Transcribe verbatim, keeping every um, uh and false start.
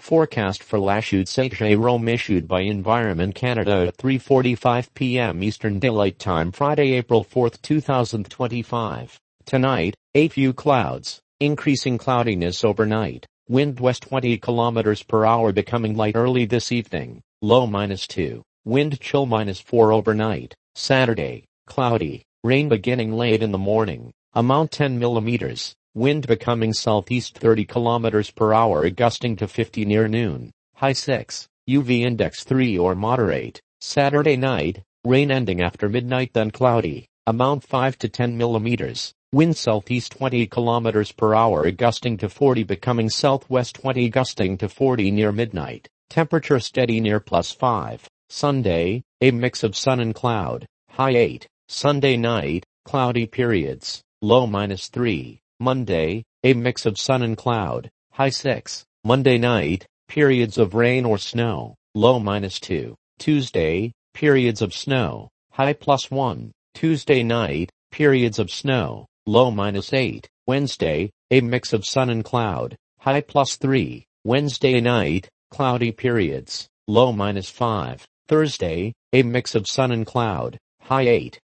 Forecast for La Chute-Saint-Jérôme issued by Environment Canada at three forty-five p m Eastern Daylight Time Friday, April fourth, two thousand twenty-five. Tonight, a few clouds, increasing cloudiness overnight. Wind west twenty kilometers per hour becoming light early this evening. Low minus two. Wind chill minus four overnight. Saturday, cloudy. Rain beginning late in the morning. Amount ten millimeters. Wind becoming southeast thirty kilometers per hour gusting to fifty near noon. High six. U V index three or moderate. Saturday night, rain ending after midnight then cloudy. Amount five to ten millimeters. Wind southeast twenty kilometers per hour gusting to forty becoming southwest twenty gusting to forty near midnight. Temperature steady near plus five. Sunday, a mix of sun and cloud. High eight. Sunday night, cloudy periods. Low minus three. Monday, a mix of sun and cloud. High six. Monday night, periods of rain or snow. Low minus two. Tuesday, periods of snow. High plus one. Tuesday night, periods of snow. Low minus eight. Wednesday, a mix of sun and cloud. High plus three. Wednesday night, cloudy periods. Low minus five. Thursday, a mix of sun and cloud. High eight.